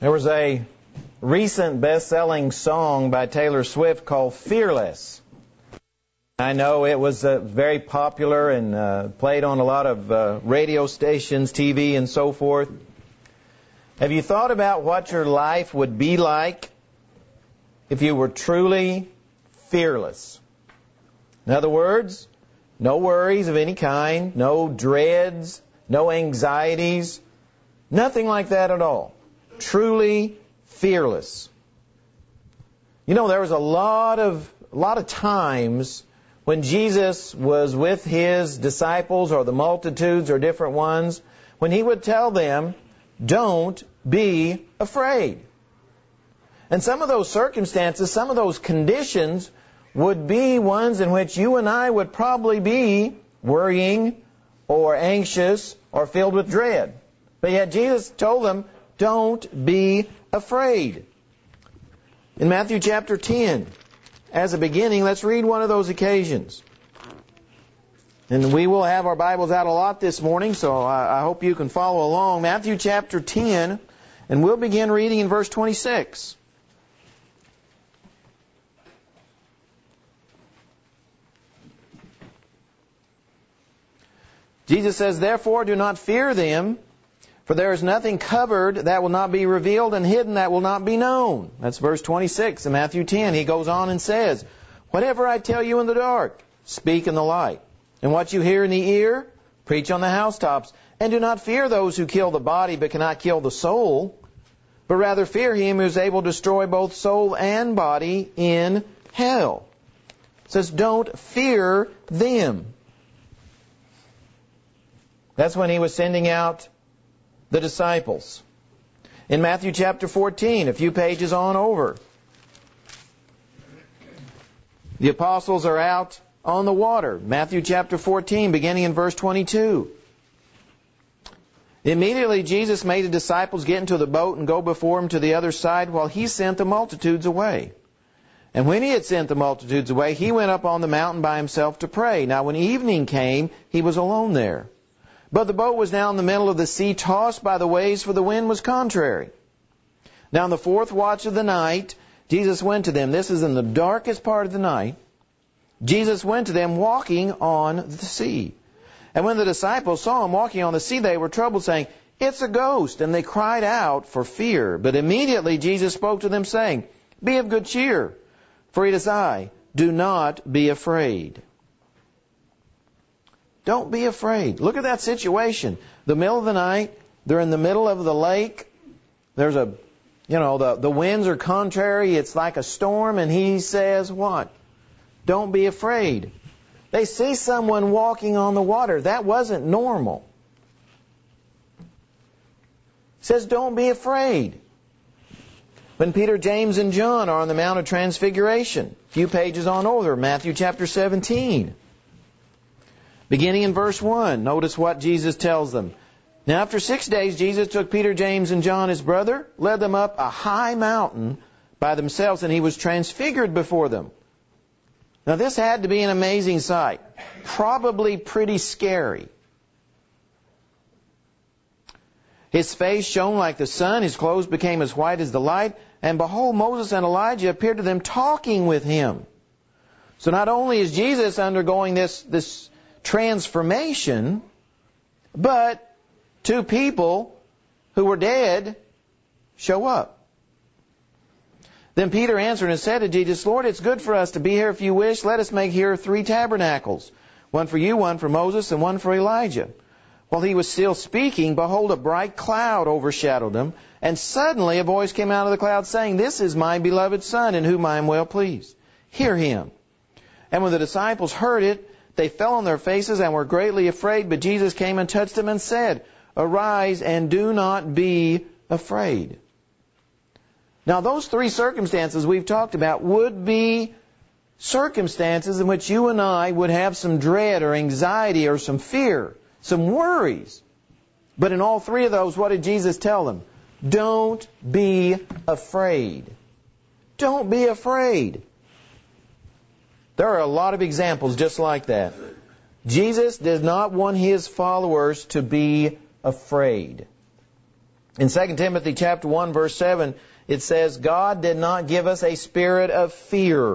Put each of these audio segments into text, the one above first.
There was a recent best-selling song by Taylor Swift called Fearless. I know it was very popular and played on a lot of radio stations, TV, and so forth. Have you thought about what your life would be like if you were truly fearless? In other words, no worries of any kind, no dreads, no anxieties, nothing like that at all. Truly fearless. You know, there was a lot of times when Jesus was with His disciples or the multitudes or different ones, when He would tell them, don't be afraid. And some of those circumstances, some of those conditions would be ones in which you and I would probably be worrying or anxious or filled with dread. But yet Jesus told them, don't be afraid. In Matthew chapter 10, as a beginning, let's read one of those occasions. And we will have our Bibles out a lot this morning, so I hope you can follow along. Matthew chapter 10, and we'll begin reading in verse 26. Jesus says, therefore do not fear them, for there is nothing covered that will not be revealed, and hidden that will not be known. That's verse 26 in Matthew 10. He goes on and says, whatever I tell you in the dark, speak in the light. And what you hear in the ear, preach on the housetops. And do not fear those who kill the body, but cannot kill the soul, but rather fear Him who is able to destroy both soul and body in hell. It says, don't fear them. That's when He was sending out the disciples. In Matthew chapter 14, a few pages on over, the apostles are out on the water. Matthew chapter 14, beginning in verse 22. Immediately Jesus made the disciples get into the boat and go before Him to the other side while He sent the multitudes away. And when He had sent the multitudes away, He went up on the mountain by Himself to pray. Now when evening came, He was alone there. But the boat was now in the middle of the sea, tossed by the waves, for the wind was contrary. Now in the fourth watch of the night, Jesus went to them. This is in the darkest part of the night. Jesus went to them walking on the sea. And when the disciples saw Him walking on the sea, they were troubled, saying, it's a ghost. And they cried out for fear. But immediately Jesus spoke to them, saying, be of good cheer, for it is I. Do not be afraid. Don't be afraid. Look at that situation. The middle of the night, they're in the middle of the lake. There's the winds are contrary. It's like a storm. And He says what? Don't be afraid. They see someone walking on the water. That wasn't normal. He says, don't be afraid. When Peter, James, and John are on the Mount of Transfiguration, a few pages on over, Matthew chapter 17. Beginning in verse 1, notice what Jesus tells them. Now after 6 days, Jesus took Peter, James, and John, His brother, led them up a high mountain by themselves, and He was transfigured before them. Now this had to be an amazing sight. Probably pretty scary. His face shone like the sun, His clothes became as white as the light, and behold, Moses and Elijah appeared to them talking with Him. So not only is Jesus undergoing this transformation, but two people who were dead show up. Then Peter answered and said to Jesus, Lord, it's good for us to be here if you wish. Let us make here 3 tabernacles, one for you, one for Moses, and one for Elijah. While he was still speaking, behold, a bright cloud overshadowed them, and suddenly a voice came out of the cloud saying, this is my beloved Son, in whom I am well pleased. Hear Him. And when the disciples heard it, they fell on their faces and were greatly afraid, but Jesus came and touched them and said, arise and do not be afraid. Now those 3 circumstances we've talked about would be circumstances in which you and I would have some dread or anxiety or some fear, some worries. But in all 3 of those, what did Jesus tell them? Don't be afraid. Don't be afraid. There are a lot of examples just like that. Jesus does not want His followers to be afraid. In 2 Timothy chapter 1, verse 7, it says, God did not give us a spirit of fear.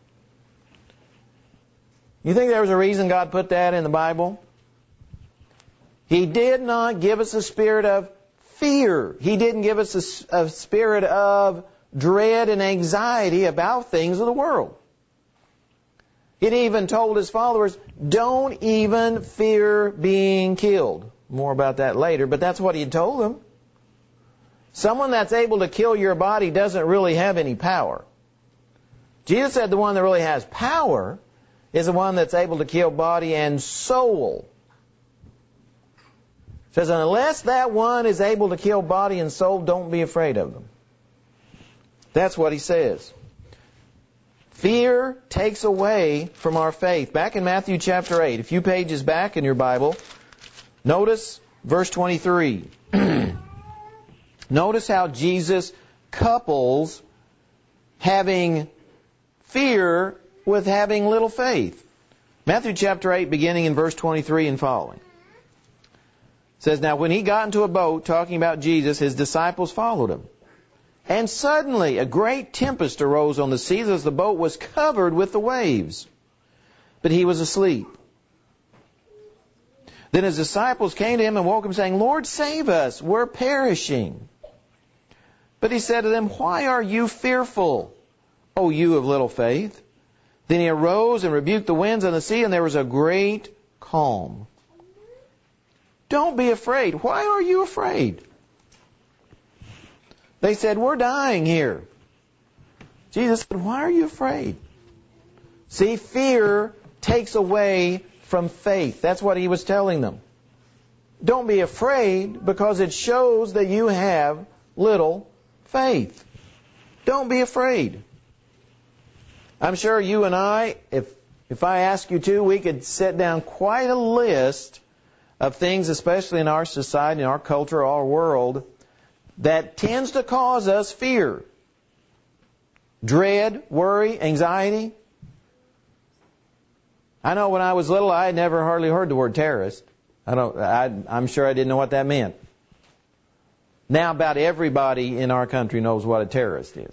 You think there was a reason God put that in the Bible? He did not give us a spirit of fear. He didn't give us a spirit of dread and anxiety about things of the world. It even told His followers, don't even fear being killed. More about that later, but that's what He told them. Someone that's able to kill your body doesn't really have any power. Jesus said the one that really has power is the one that's able to kill body and soul. It says, unless that one is able to kill body and soul, don't be afraid of them. That's what He says. Fear takes away from our faith. Back in Matthew chapter 8, a few pages back in your Bible, notice verse 23. Notice how Jesus couples having fear with having little faith. Matthew chapter 8, beginning in verse 23 and following. It says, now when He got into a boat, talking about Jesus, His disciples followed Him. And suddenly a great tempest arose on the sea, as the boat was covered with the waves. But He was asleep. Then His disciples came to Him and woke Him, saying, Lord, save us, we're perishing. But He said to them, why are you fearful, O you of little faith? Then He arose and rebuked the winds and the sea, and there was a great calm. Don't be afraid. Why are you afraid? They said, we're dying here. Jesus said, why are you afraid? See, fear takes away from faith. That's what He was telling them. Don't be afraid, because it shows that you have little faith. Don't be afraid. I'm sure you and I, if I ask you to, we could set down quite a list of things, especially in our society, in our culture, our world, that tends to cause us fear. Dread, worry, anxiety. I know when I was little, I had never hardly heard the word terrorist. I'm sure I didn't know what that meant. Now about everybody in our country knows what a terrorist is.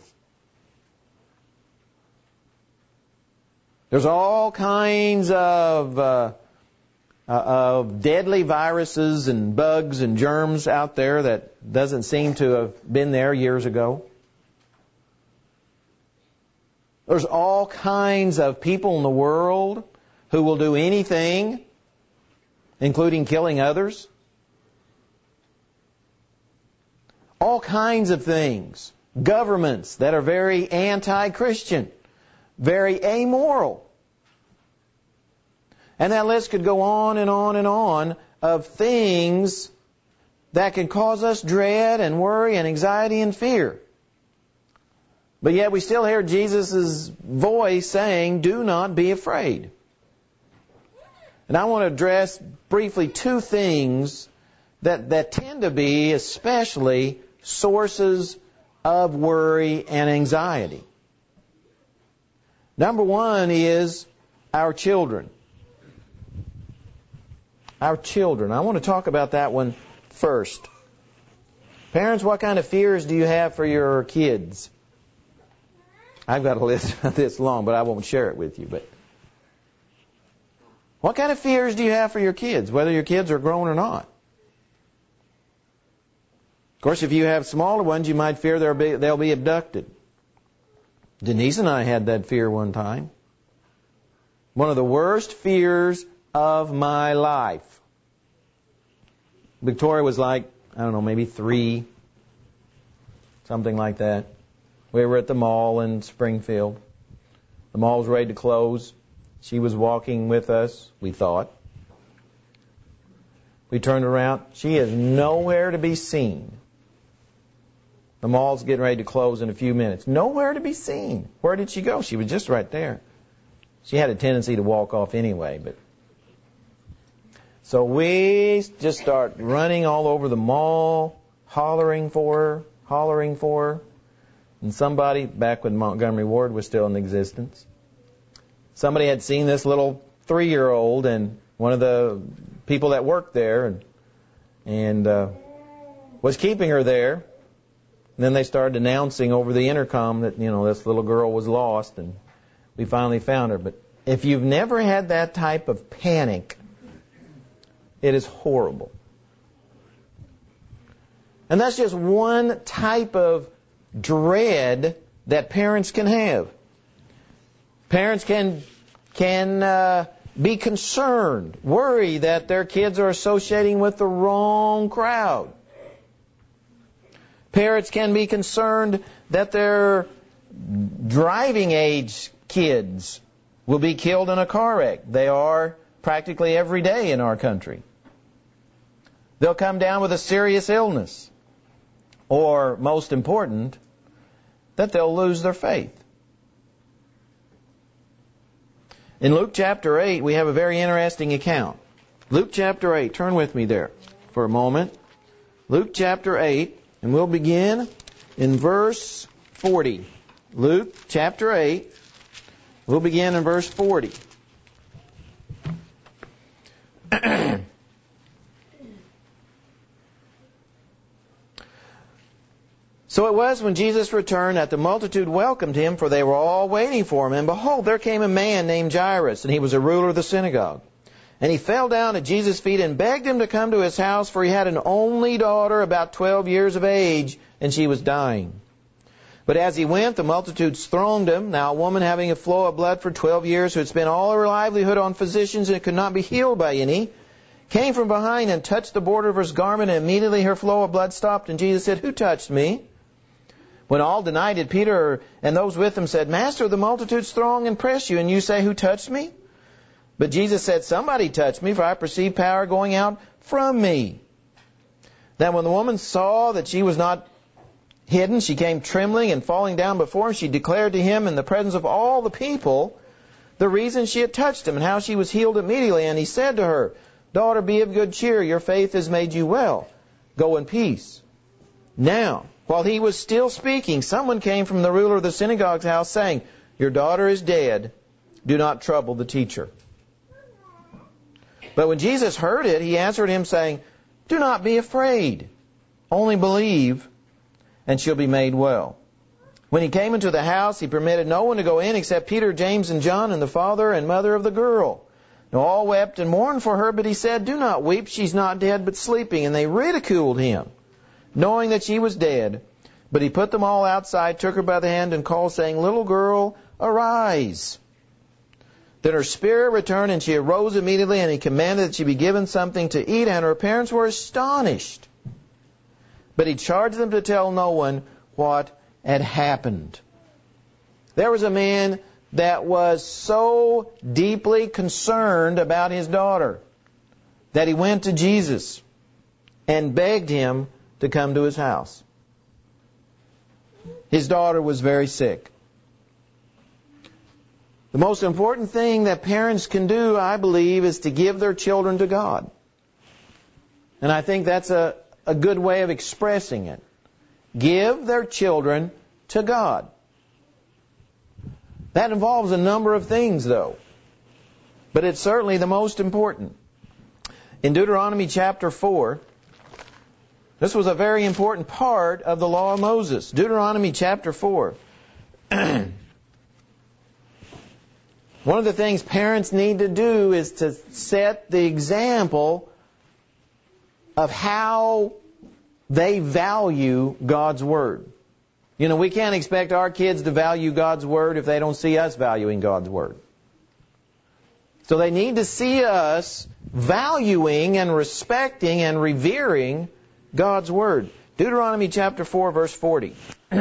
There's all kinds of deadly viruses and bugs and germs out there that doesn't seem to have been there years ago. There's all kinds of people in the world who will do anything, including killing others. All kinds of things. Governments that are very anti-Christian, very amoral. And that list could go on and on and on of things that can cause us dread and worry and anxiety and fear. But yet we still hear Jesus' voice saying, do not be afraid. And I want to address briefly two things that tend to be especially sources of worry and anxiety. Number one is our children. Our children. I want to talk about that one first. Parents, what kind of fears do you have for your kids? I've got a list this long, but I won't share it with you. But what kind of fears do you have for your kids, whether your kids are grown or not? Of course, if you have smaller ones, you might fear they'll be abducted. Denise and I had that fear one time. One of the worst fears of my life. Victoria was like, I don't know, maybe 3, something like that. We were at the mall in Springfield. The mall was ready to close. She was walking with us, we thought. We turned around. She is nowhere to be seen. The mall's getting ready to close in a few minutes. Nowhere to be seen. Where did she go? She was just right there. She had a tendency to walk off anyway, but so we just start running all over the mall, hollering for her. And somebody, back when Montgomery Ward was still in existence, somebody had seen this little 3-year-old, and one of the people that worked there, and was keeping her there. And then they started announcing over the intercom that, this little girl was lost, and we finally found her. But if you've never had that type of panic, it is horrible. And that's just one type of dread that parents can have. Parents can be concerned, worry that their kids are associating with the wrong crowd. Parents can be concerned that their driving age kids will be killed in a car wreck. They are practically every day in our country. They'll come down with a serious illness. Or, most important, that they'll lose their faith. In Luke chapter 8, we have a very interesting account. Luke chapter 8, turn with me there for a moment. Luke chapter 8, and we'll begin in verse 40. Luke chapter 8, we'll begin in verse 40. So it was when Jesus returned that the multitude welcomed him, for they were all waiting for him. And behold, there came a man named Jairus, and he was a ruler of the synagogue. And he fell down at Jesus' feet and begged him to come to his house, for he had an only daughter about 12 years of age, and she was dying. But as he went, the multitudes thronged him. Now a woman having a flow of blood for 12 years, who had spent all her livelihood on physicians and could not be healed by any, came from behind and touched the border of his garment, and immediately her flow of blood stopped. And Jesus said, "Who touched me?" When all denied it, Peter and those with him said, "Master, the multitudes throng and press you, and you say, 'Who touched me?' But Jesus said, 'Somebody touched me, for I perceive power going out from me.' Then when the woman saw that she was not hidden, she came trembling and falling down before him. She declared to him in the presence of all the people the reason she had touched him and how she was healed immediately. And he said to her, 'Daughter, be of good cheer. Your faith has made you well. Go in peace.' Now, while he was still speaking, someone came from the ruler of the synagogue's house, saying, 'Your daughter is dead. Do not trouble the teacher.' But when Jesus heard it, he answered him, saying, 'Do not be afraid. Only believe, and she'll be made well.' When he came into the house, he permitted no one to go in except Peter, James, and John, and the father and mother of the girl. Now all wept and mourned for her, but he said, 'Do not weep. She's not dead, but sleeping.' And they ridiculed him, knowing that she was dead. But he put them all outside, took her by the hand, and called, saying, 'Little girl, arise.' Then her spirit returned, and she arose immediately, and he commanded that she be given something to eat, and her parents were astonished. But he charged them to tell no one what had happened." There was a man that was so deeply concerned about his daughter that he went to Jesus and begged him to come to his house. His daughter was very sick. The most important thing that parents can do, I believe, is to give their children to God. And I think that's a good way of expressing it. Give their children to God. That involves a number of things, though. But it's certainly the most important. In Deuteronomy chapter 4, this was a very important part of the law of Moses. Deuteronomy chapter 4. One of the things parents need to do is to set the example of how they value God's Word. You know, we can't expect our kids to value God's Word if they don't see us valuing God's Word. So they need to see us valuing and respecting and revering God's Word. Deuteronomy chapter 4, verse 40.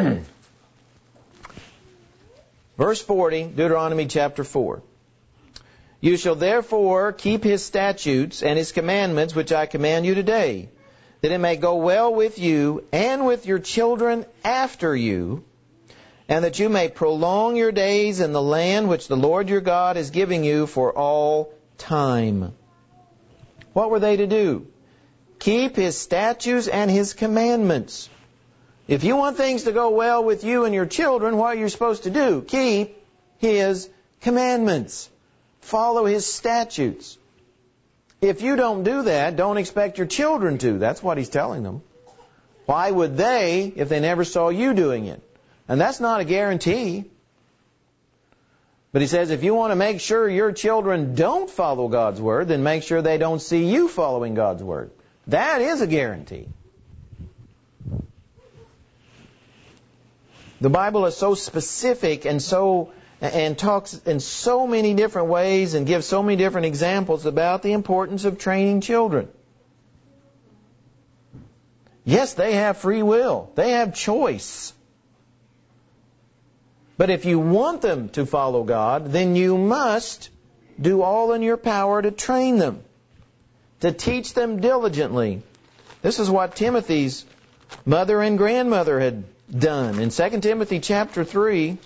Verse 40, Deuteronomy chapter 4. "You shall therefore keep His statutes and His commandments, which I command you today, that it may go well with you and with your children after you, and that you may prolong your days in the land which the Lord your God is giving you for all time." What were they to do? Keep His statutes and His commandments. If you want things to go well with you and your children, what are you supposed to do? Keep His commandments. Follow His statutes. If you don't do that, don't expect your children to. That's what He's telling them. Why would they if they never saw you doing it? And that's not a guarantee. But he says if you want to make sure your children don't follow God's Word, then make sure they don't see you following God's Word. That is a guarantee. The Bible is so specific and talks in so many different ways and gives so many different examples about the importance of training children. Yes, they have free will. They have choice. But if you want them to follow God, then you must do all in your power to train them, to teach them diligently. This is what Timothy's mother and grandmother had done. In 2 Timothy chapter 3,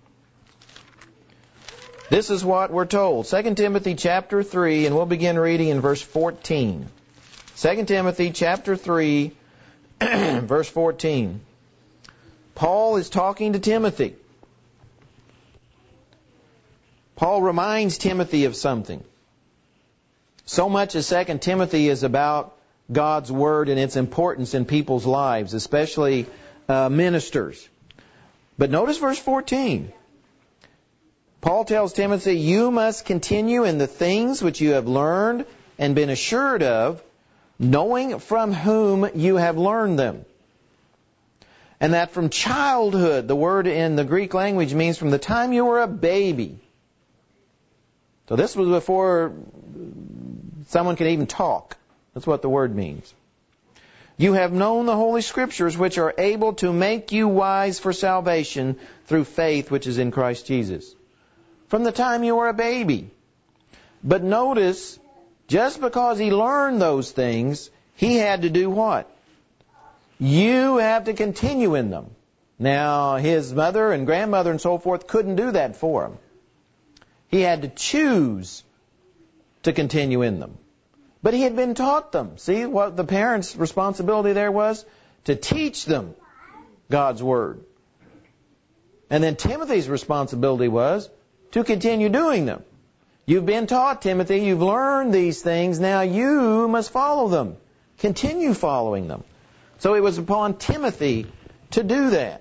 this is what we're told. 2 Timothy chapter 3, and we'll begin reading in verse 14. 2 Timothy chapter 3, verse 14. Paul is talking to Timothy. Paul reminds Timothy of something. So much as 2 Timothy is about God's Word and its importance in people's lives, especially ministers. But notice verse 14. Paul tells Timothy, you must continue in the things which you have learned and been assured of, knowing from whom you have learned them. And that from childhood, the word in the Greek language means from the time you were a baby. So this was before someone could even talk. That's what the word means. You have known the Holy Scriptures, which are able to make you wise for salvation through faith which is in Christ Jesus. From the time you were a baby. But notice, just because he learned those things, he had to do what? You have to continue in them. Now, his mother and grandmother and so forth couldn't do that for him. He had to choose to continue in them. But he had been taught them. See what the parents' responsibility there was? To teach them God's Word. And then Timothy's responsibility was to continue doing them. You've been taught, Timothy. You've learned these things. Now you must follow them. Continue following them. So it was upon Timothy to do that.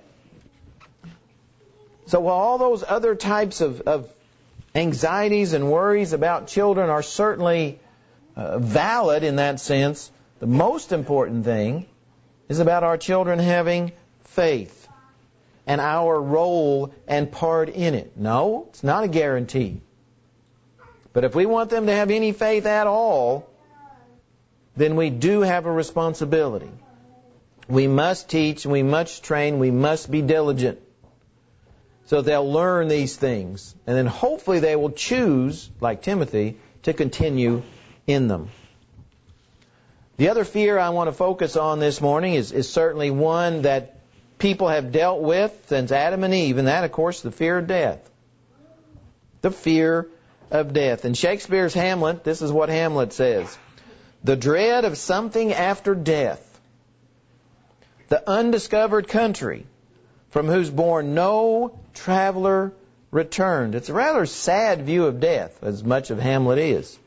So while all those other types of anxieties and worries about children are certainly valid in that sense, the most important thing is about our children having faith and our role and part in it. No, it's not a guarantee. But if we want them to have any faith at all, then we do have a responsibility. We must teach, we must train, we must be diligent. So they'll learn these things. And then hopefully they will choose, like Timothy, to continue in them. The other fear I want to focus on this morning is certainly one that people have dealt with since Adam and Eve, and that, of course, the fear of death. The fear of death. In Shakespeare's Hamlet, this is what Hamlet says. The dread of something after death. The undiscovered country from whose bourne no traveler returned. It's a rather sad view of death, as much of Hamlet is.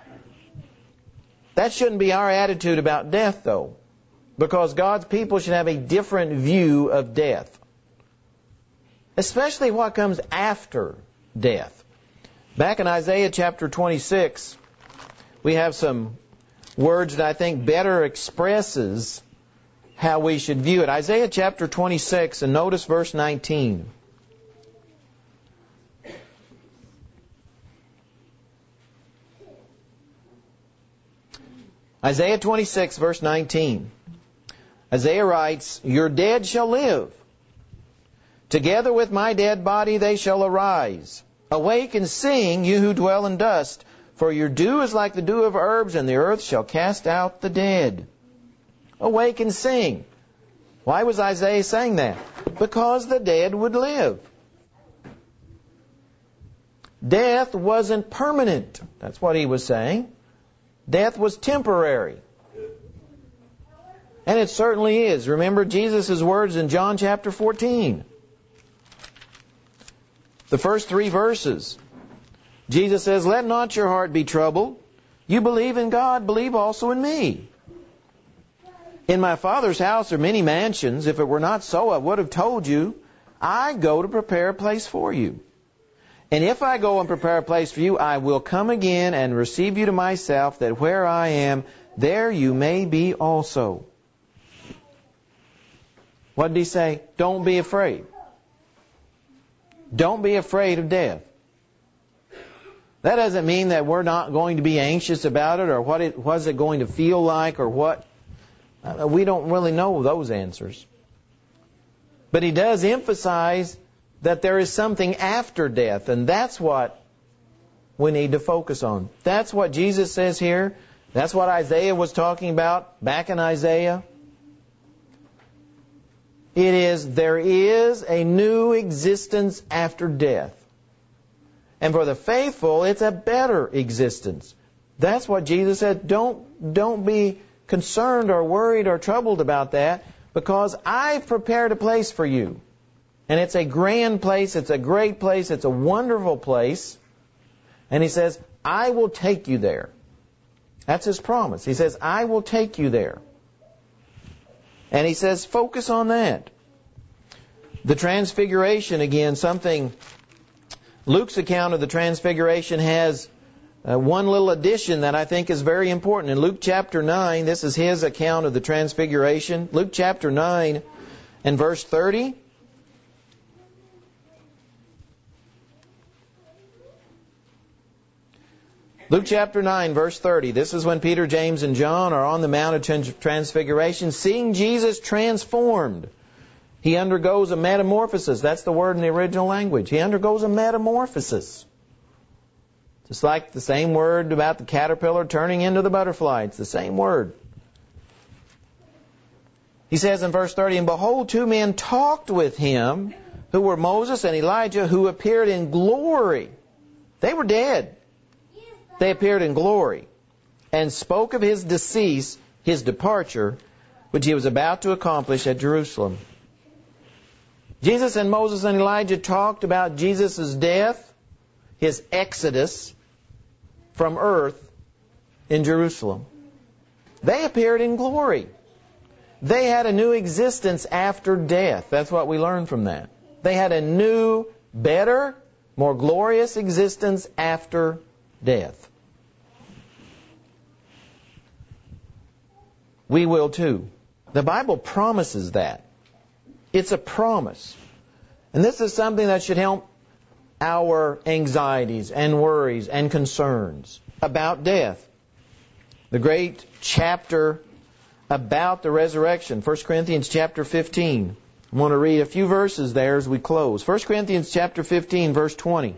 That shouldn't be our attitude about death, though, because God's people should have a different view of death, especially what comes after death. Back in Isaiah chapter 26, we have some words that I think better expresses how we should view it. Isaiah chapter 26, and notice verse 19. Isaiah 26, verse 19. Isaiah writes, your dead shall live. Together with my dead body they shall arise. Awake and sing, you who dwell in dust, for your dew is like the dew of herbs, and the earth shall cast out the dead. Awake and sing. Why was Isaiah saying that? Because the dead would live. Death wasn't permanent. That's what he was saying. Death was temporary. And it certainly is. Remember Jesus' words in John chapter 14. The first 3 verses. Jesus says, let not your heart be troubled. You believe in God, believe also in me. In my Father's house are many mansions. If it were not so, I would have told you. I go to prepare a place for you. And if I go and prepare a place for you, I will come again and receive you to myself, that where I am, there you may be also. What did he say? Don't be afraid. Don't be afraid of death. That doesn't mean that we're not going to be anxious about it, or what's it going to feel like, or what. We don't really know those answers. But he does emphasize that there is something after death, and that's what we need to focus on. That's what Jesus says here. That's what Isaiah was talking about back in Isaiah. There is a new existence after death. And for the faithful, it's a better existence. That's what Jesus said. Don't be concerned or worried or troubled about that, because I've prepared a place for you. And it's a grand place, it's a great place, it's a wonderful place. And he says, I will take you there. That's his promise. He says, I will take you there. And he says, focus on that. The Transfiguration, again, Luke's account of the Transfiguration has one little addition that I think is very important. In Luke chapter 9, this is his account of the Transfiguration. Luke chapter 9 and verse 30. Luke chapter 9, verse 30. This is when Peter, James, and John are on the Mount of Transfiguration, seeing Jesus transformed. He undergoes a metamorphosis. That's the word in the original language. He undergoes a metamorphosis. Just like the same word about the caterpillar turning into the butterfly. It's the same word. He says in verse 30, and behold, two men talked with him, who were Moses and Elijah, who appeared in glory. They were dead. They appeared in glory, and spoke of his decease, his departure, which he was about to accomplish at Jerusalem. Jesus and Moses and Elijah talked about Jesus' death, his exodus from earth in Jerusalem. They appeared in glory. They had a new existence after death. That's what we learn from that. They had a new, better, more glorious existence after death. We will too. The Bible promises that. It's a promise. And this is something that should help our anxieties and worries and concerns about death. The great chapter about the resurrection, 1 Corinthians chapter 15. I want to read a few verses there as we close. 1 Corinthians chapter 15, verse 20.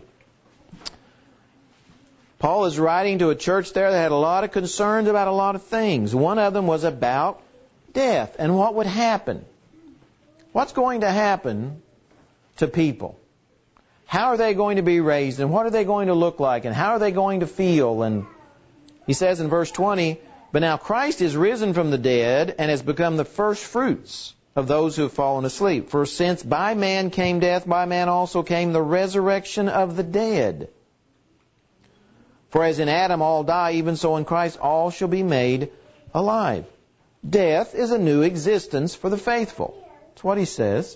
Paul is writing to a church there that had a lot of concerns about a lot of things. One of them was about death and what would happen. What's going to happen to people? How are they going to be raised, and what are they going to look like, and how are they going to feel? And he says in verse 20, but now Christ is risen from the dead and has become the first fruits of those who have fallen asleep. For since by man came death, by man also came the resurrection of the dead. For as in Adam all die, even so in Christ all shall be made alive. Death is a new existence for the faithful. That's what he says.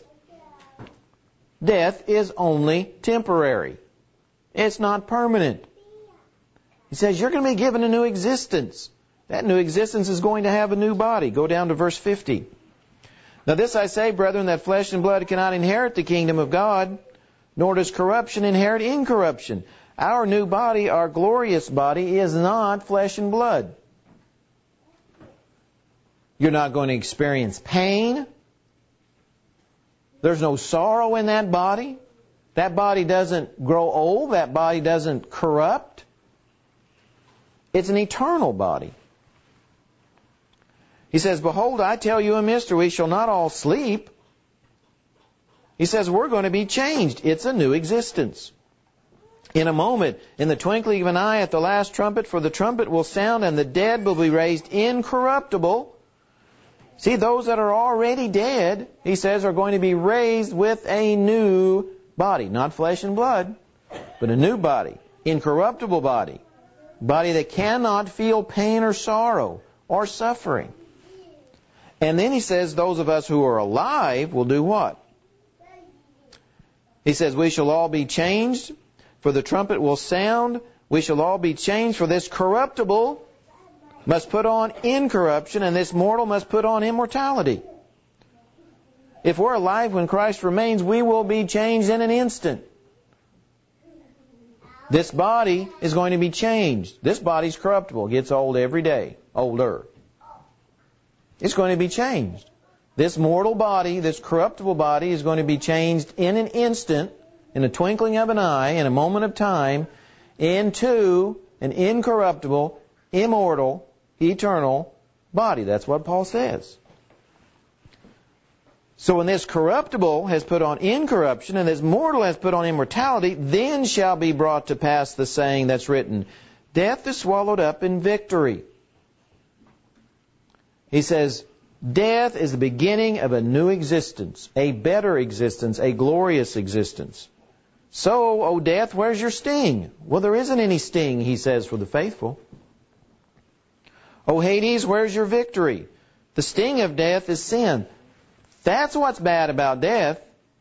Death is only temporary. It's not permanent. He says you're going to be given a new existence. That new existence is going to have a new body. Go down to verse 50. Now this I say, brethren, that flesh and blood cannot inherit the kingdom of God, nor does corruption inherit incorruption. Our new body, our glorious body, is not flesh and blood. You're not going to experience pain. There's no sorrow in that body. That body doesn't grow old. That body doesn't corrupt. It's an eternal body. He says, behold, I tell you a mystery. We shall not all sleep. He says, we're going to be changed. It's a new existence. In a moment, in the twinkling of an eye, at the last trumpet, for the trumpet will sound, and the dead will be raised incorruptible. See, those that are already dead, he says, are going to be raised with a new body. Not flesh and blood, but a new body. Incorruptible body. Body that cannot feel pain or sorrow or suffering. And then he says those of us who are alive will do what? He says we shall all be changed, for the trumpet will sound. We shall all be changed, for this corruptible must put on incorruption, and this mortal must put on immortality. If we're alive when Christ remains, we will be changed in an instant. This body is going to be changed. This body's corruptible. It gets old every day. Older. It's going to be changed. This mortal body, this corruptible body, is going to be changed in an instant, in a twinkling of an eye, in a moment of time, into an incorruptible, immortal, eternal body. That's what Paul says. So when this corruptible has put on incorruption and this mortal has put on immortality, then shall be brought to pass the saying that's written, death is swallowed up in victory. He says, death is the beginning of a new existence, a better existence, a glorious existence. So, O death, where's your sting? Well, there isn't any sting, he says, for the faithful. O Hades, where's your victory? The sting of death is sin. That's what's bad about death.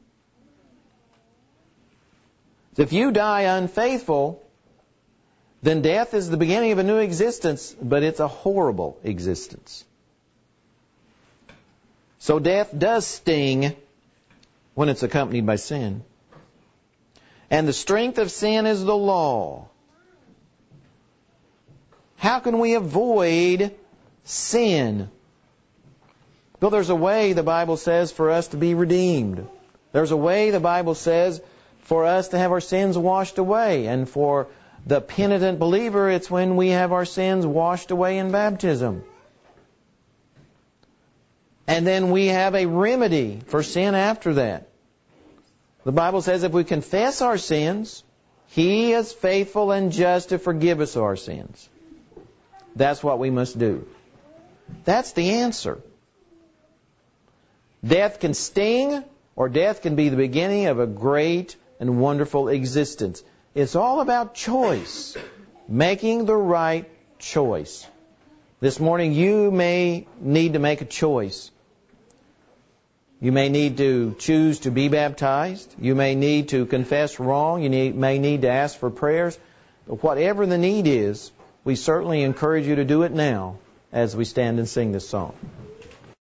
If you die unfaithful, then death is the beginning of a new existence, but it's a horrible existence. So death does sting when it's accompanied by sin. And the strength of sin is the law. How can we avoid sin? Well, there's a way, the Bible says, for us to be redeemed. There's a way, the Bible says, for us to have our sins washed away. And for the penitent believer, it's when we have our sins washed away in baptism. And then we have a remedy for sin after that. The Bible says if we confess our sins, He is faithful and just to forgive us our sins. That's what we must do. That's the answer. Death can sting, or death can be the beginning of a great and wonderful existence. It's all about choice, making the right choice. This morning you may need to make a choice. You may need to choose to be baptized. You may need to confess wrong. You may need to ask for prayers. But whatever the need is, we certainly encourage you to do it now as we stand and sing this song.